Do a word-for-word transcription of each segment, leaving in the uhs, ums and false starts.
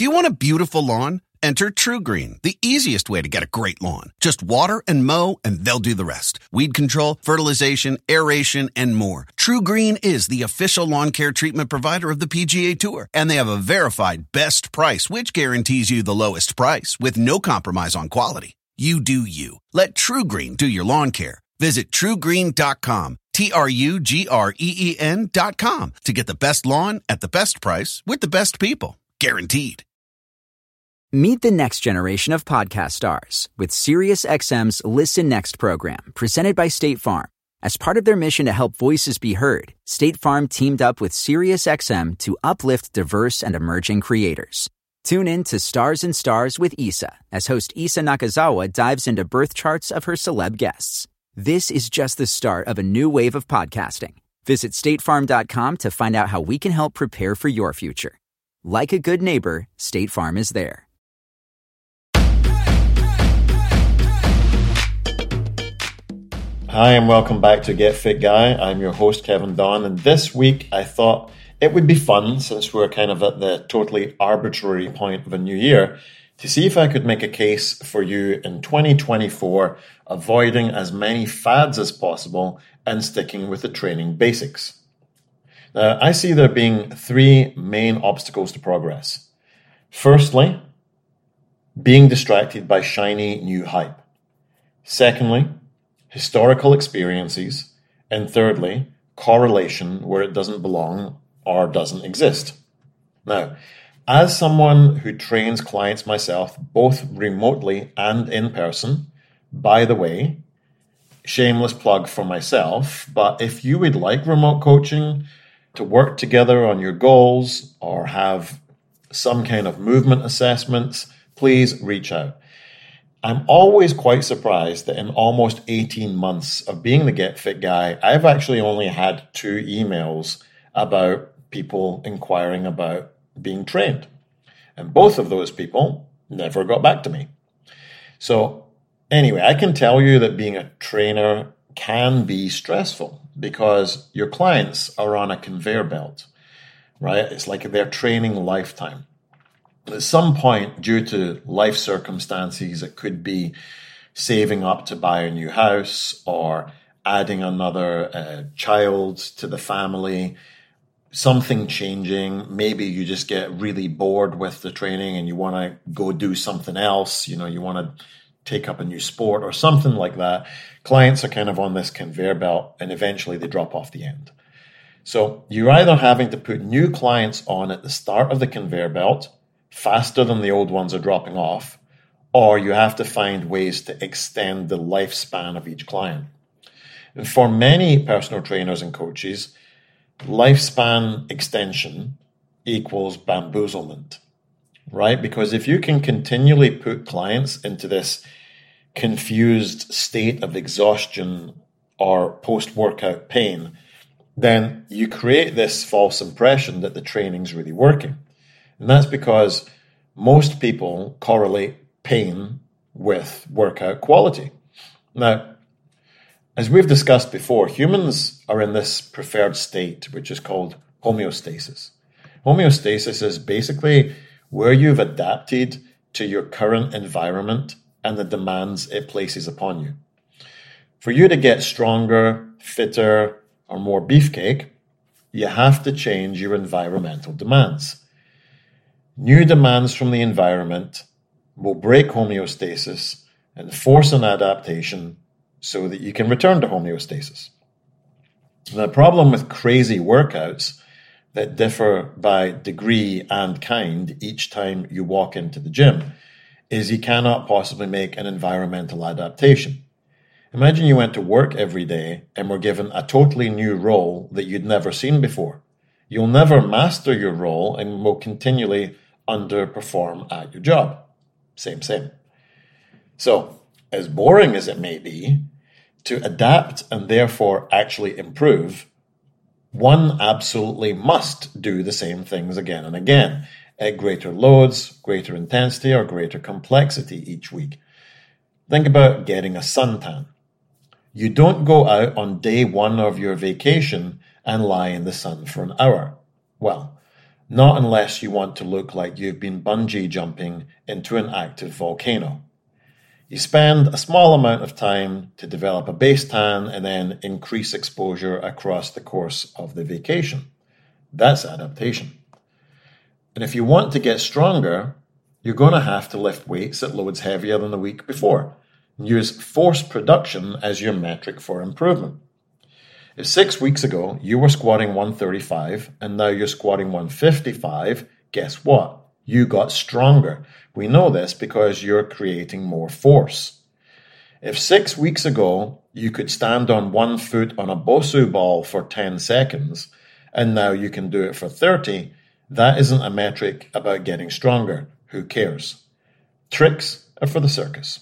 Do you want a beautiful lawn? Enter TruGreen, the easiest way to get a great lawn. Just water and mow, and they'll do the rest. Weed control, fertilization, aeration, and more. TruGreen is the official lawn care treatment provider of the P G A Tour, and they have a verified best price, which guarantees you the lowest price with no compromise on quality. You do you. Let TruGreen do your lawn care. Visit True Green dot com, T R U G R E E N dot com, to get the best lawn at the best price with the best people. Guaranteed. Meet the next generation of podcast stars with SiriusXM's Listen Next program, presented by State Farm. As part of their mission to help voices be heard, State Farm teamed up with SiriusXM to uplift diverse and emerging creators. Tune in to Stars and Stars with Issa, as host Issa Nakazawa dives into birth charts of her celeb guests. This is just the start of a new wave of podcasting. Visit state farm dot com to find out how we can help prepare for your future. Like a good neighbor, State Farm is there. Hi and welcome back to Get Fit Guy. I'm your host, Kevin Don, and this week I thought it would be fun, since we're kind of at the totally arbitrary point of a new year, to see if I could make a case for you in twenty twenty-four, avoiding as many fads as possible and sticking with the training basics. Now, I see there being three main obstacles to progress. Firstly, being distracted by shiny new hype. Secondly, historical experiences, and thirdly, correlation where it doesn't belong or doesn't exist. Now, as someone who trains clients myself, both remotely and in person, by the way, shameless plug for myself, but if you would like remote coaching to work together on your goals or have some kind of movement assessments, please reach out. I'm always quite surprised that in almost eighteen months of being the Get Fit Guy, I've actually only had two emails about people inquiring about being trained. And both of those people never got back to me. So anyway, I can tell you that being a trainer can be stressful because your clients are on a conveyor belt, right? It's like their training lifetime. At some point, due to life circumstances, it could be saving up to buy a new house or adding another uh, child to the family, something changing. Maybe you just get really bored with the training and you want to go do something else. You know, you want to take up a new sport or something like that. Clients are kind of on this conveyor belt and eventually they drop off the end. So you're either having to put new clients on at the start of the conveyor belt faster than the old ones are dropping off, or you have to find ways to extend the lifespan of each client. And for many personal trainers and coaches, lifespan extension equals bamboozlement, right? Because if you can continually put clients into this confused state of exhaustion or post-workout pain, then you create this false impression that the training's really working. And that's because most people correlate pain with workout quality. Now, as we've discussed before, humans are in this preferred state, which is called homeostasis. Homeostasis is basically where you've adapted to your current environment and the demands it places upon you. For you to get stronger, fitter, or more beefcake, you have to change your environmental demands. New demands from the environment will break homeostasis and force an adaptation so that you can return to homeostasis. The problem with crazy workouts that differ by degree and kind each time you walk into the gym is you cannot possibly make an environmental adaptation. Imagine you went to work every day and were given a totally new role that you'd never seen before. You'll never master your role and will continually underperform at your job. Same, same. So, as boring as it may be, to adapt and therefore actually improve, one absolutely must do the same things again and again at greater loads, greater intensity, or greater complexity each week. Think about getting a suntan. You don't go out on day one of your vacation and lie in the sun for an hour. Well, Not unless you want to look like you've been bungee jumping into an active volcano. You spend a small amount of time to develop a base tan and then increase exposure across the course of the vacation. That's adaptation. And if you want to get stronger, you're going to have to lift weights at loads heavier than the week before. Use force production as your metric for improvement. If six weeks ago you were squatting one thirty-five and now you're squatting one fifty-five, guess what? You got stronger. We know this because you're creating more force. If six weeks ago you could stand on one foot on a Bosu ball for ten seconds and now you can do it for thirty, that isn't a metric about getting stronger. Who cares? Tricks are for the circus.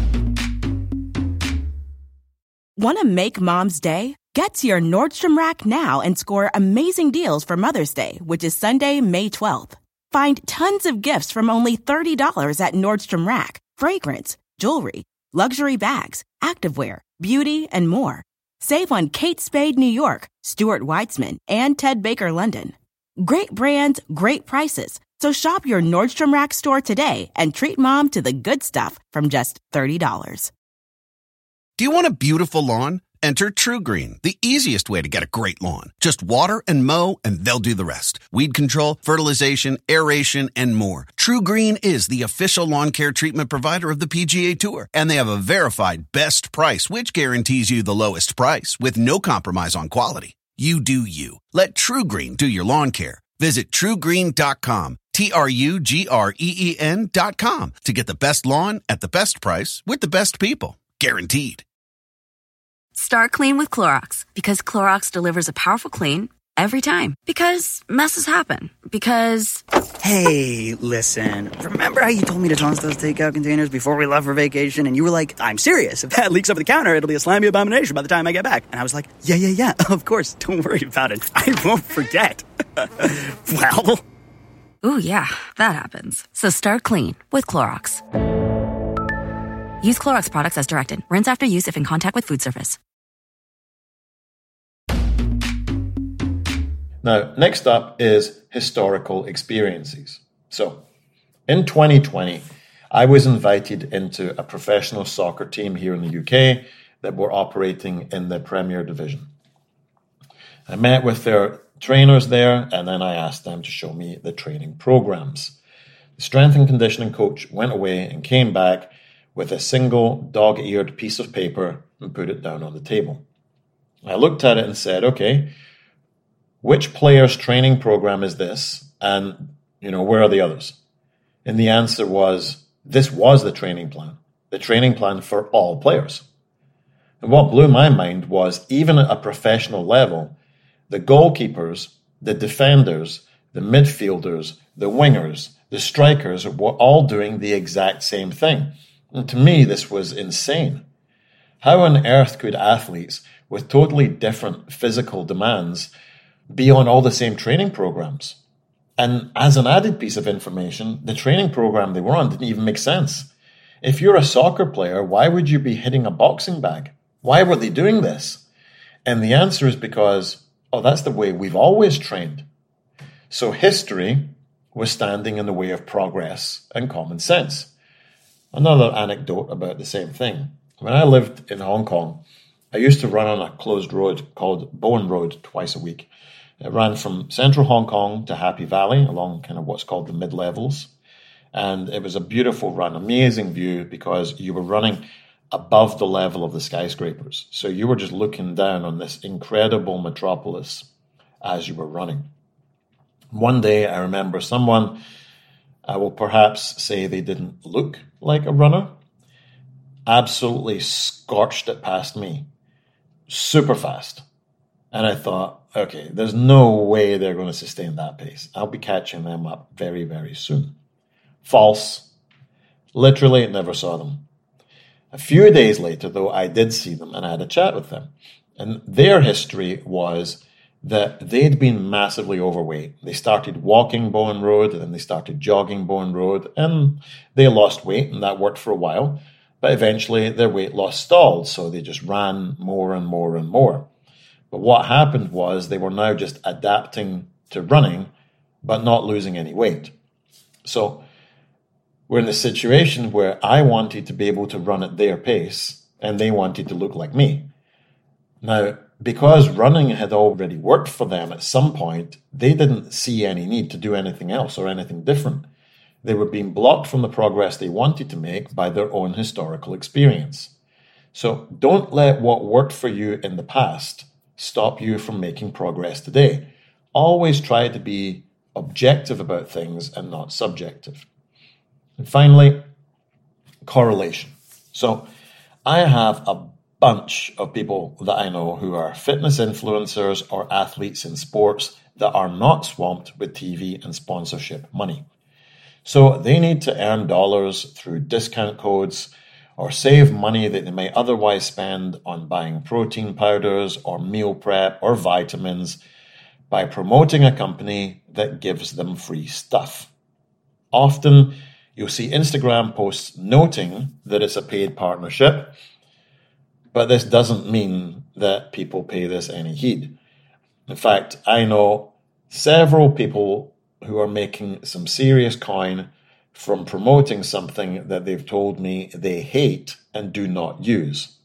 Want to make Mom's day? Get to your Nordstrom Rack now and score amazing deals for Mother's Day, which is Sunday, May twelfth. Find tons of gifts from only thirty dollars at Nordstrom Rack. Fragrance, jewelry, luxury bags, activewear, beauty, and more. Save on Kate Spade New York, Stuart Weitzman, and Ted Baker London. Great brands, great prices. So shop your Nordstrom Rack store today and treat Mom to the good stuff from just thirty dollars. Do you want a beautiful lawn? Enter TruGreen, the easiest way to get a great lawn. Just water and mow, and they'll do the rest. Weed control, fertilization, aeration, and more. TruGreen is the official lawn care treatment provider of the P G A Tour, and they have a verified best price, which guarantees you the lowest price with no compromise on quality. You do you. Let TruGreen do your lawn care. Visit True Green dot com, T R U G R E E N dot com, to get the best lawn at the best price with the best people. Guaranteed. Start clean with Clorox, because Clorox delivers a powerful clean every time. Because messes happen. Because... Hey, listen. Remember how you told me to toss those takeout containers before we left for vacation? And you were like, I'm serious. If that leaks over the counter, it'll be a slimy abomination by the time I get back. And I was like, yeah, yeah, yeah. Of course. Don't worry about it. I won't forget. Well... Ooh, yeah. That happens. So start clean with Clorox. Use Clorox products as directed. Rinse after use if in contact with food surface. Now, next up is historical experiences. So, in twenty twenty, I was invited into a professional soccer team here in the U K that were operating in the Premier Division. I met with their trainers there, and then I asked them to show me the training programs. The strength and conditioning coach went away and came back with a single dog-eared piece of paper and put it down on the table. I looked at it and said, okay, which player's training program is this? And, you know, where are the others? And the answer was, this was the training plan, the training plan for all players. And what blew my mind was, even at a professional level, the goalkeepers, the defenders, the midfielders, the wingers, the strikers were all doing the exact same thing. And to me, this was insane. How on earth could athletes with totally different physical demands be on all the same training programs? And as an added piece of information, the training program they were on didn't even make sense. If you're a soccer player, why would you be hitting a boxing bag? Why were they doing this? And the answer is because, oh, that's the way we've always trained. So history was standing in the way of progress and common sense. Another anecdote about the same thing. When I lived in Hong Kong, I used to run on a closed road called Bowen Road twice a week. It ran from central Hong Kong to Happy Valley along kind of what's called the mid-levels. And it was a beautiful run, amazing view, because you were running above the level of the skyscrapers. So you were just looking down on this incredible metropolis as you were running. One day I remember someone, I will perhaps say they didn't look like a runner, absolutely scorched it past me, super fast. And I thought, okay, there's no way they're going to sustain that pace. I'll be catching them up very, very soon. False. Literally never saw them. A few days later, though, I did see them and I had a chat with them. And their history was that they'd been massively overweight. They started walking Bowen Road, and then they started jogging Bowen Road, and they lost weight, and that worked for a while. But eventually, their weight loss stalled, so they just ran more and more and more. But what happened was they were now just adapting to running but not losing any weight. So we're in a situation where I wanted to be able to run at their pace and they wanted to look like me. Now, because running had already worked for them at some point, they didn't see any need to do anything else or anything different. They were being blocked from the progress they wanted to make by their own historical experience. So don't let what worked for you in the past stop you from making progress today. Always try to be objective about things and not subjective. And finally, correlation. So I have a bunch of people that I know who are fitness influencers or athletes in sports that are not swamped with T V and sponsorship money. So they need to earn dollars through discount codes or save money that they may otherwise spend on buying protein powders or meal prep or vitamins by promoting a company that gives them free stuff. Often you'll see Instagram posts noting that it's a paid partnership, but this doesn't mean that people pay this any heed. In fact, I know several people who are making some serious coin from promoting something that they've told me they hate and do not use.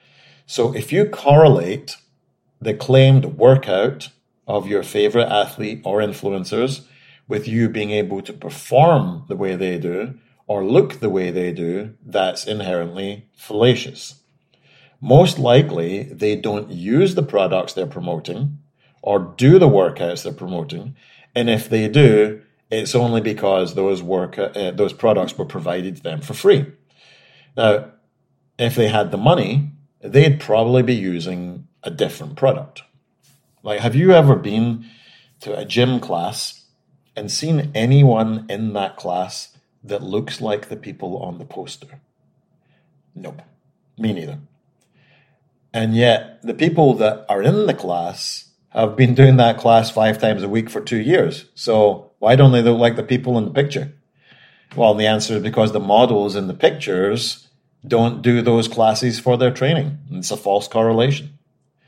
So if you correlate the claimed workout of your favorite athlete or influencers with you being able to perform the way they do or look the way they do, that's inherently fallacious. Most likely, they don't use the products they're promoting or do the workouts they're promoting. And if they do, it's only because those work uh, those products were provided to them for free. Now, if they had the money, they'd probably be using a different product. Like, have you ever been to a gym class and seen anyone in that class that looks like the people on the poster? Nope, me neither. And yet, the people that are in the class have been doing that class five times a week for two years. So why don't they look like the people in the picture? Well, the answer is because the models in the pictures don't do those classes for their training. It's a false correlation.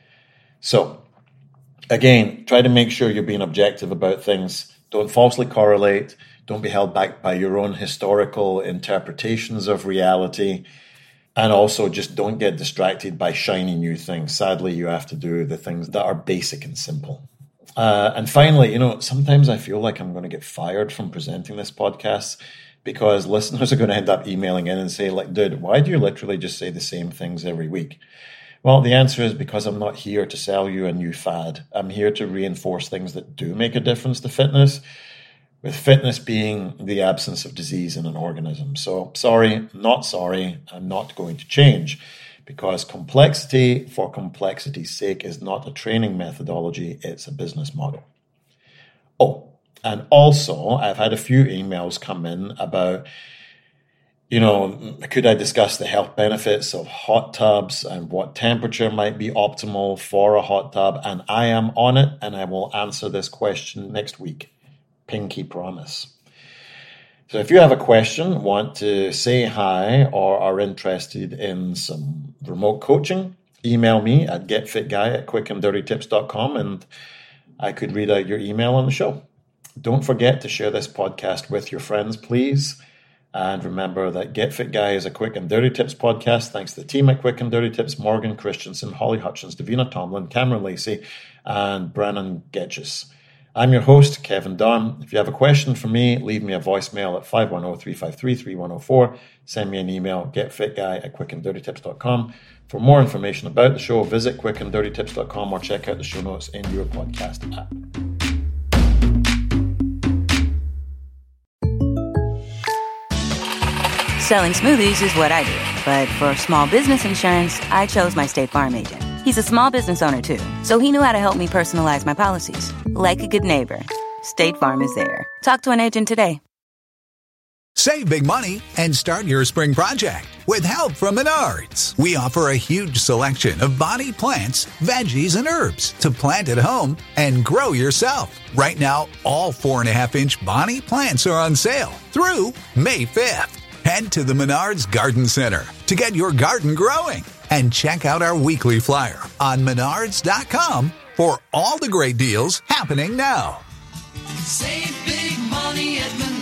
So, again, try to make sure you're being objective about things. Don't falsely correlate. Don't be held back by your own historical interpretations of reality. And also just don't get distracted by shiny new things. Sadly, you have to do the things that are basic and simple. Uh, and finally, you know, sometimes I feel like I'm going to get fired from presenting this podcast because listeners are going to end up emailing in and say, like, dude, why do you literally just say the same things every week? Well, the answer is because I'm not here to sell you a new fad. I'm here to reinforce things that do make a difference to fitness, with fitness being the absence of disease in an organism. So, sorry, not sorry, I'm not going to change, because complexity for complexity's sake is not a training methodology, it's a business model. Oh, and also, I've had a few emails come in about, you know, could I discuss the health benefits of hot tubs and what temperature might be optimal for a hot tub? And I am on it, and I will answer this question next week. Pinky promise. So if you have a question, want to say hi, or are interested in some remote coaching, email me at getfitguy at quick and dirty tips dot com and I could read out your email on the show. Don't forget to share this podcast with your friends, please. And remember that Get Fit Guy is a Quick and Dirty Tips podcast thanks to the team at Quick and Dirty Tips, Morgan Christensen, Holly Hutchins, Davina Tomlin, Cameron Lacey, and Brannon Getchis. I'm your host, Kevin Dunn. If you have a question for me, leave me a voicemail at five one zero, three five three, three one zero four. Send me an email, getfitguy at quick and dirty tips dot com. For more information about the show, visit quick and dirty tips dot com or check out the show notes in your podcast app. Selling smoothies is what I do. But for small business insurance, I chose my State Farm agent. He's a small business owner, too, so he knew how to help me personalize my policies. Like a good neighbor, State Farm is there. Talk to an agent today. Save big money and start your spring project with help from Menards. We offer a huge selection of body plants, veggies, and herbs to plant at home and grow yourself. Right now, all four and a half inch body plants are on sale through May fifth. Head to the Menards Garden Center to get your garden growing and check out our weekly flyer on menards dot com for all the great deals happening now. Save big money at Menards.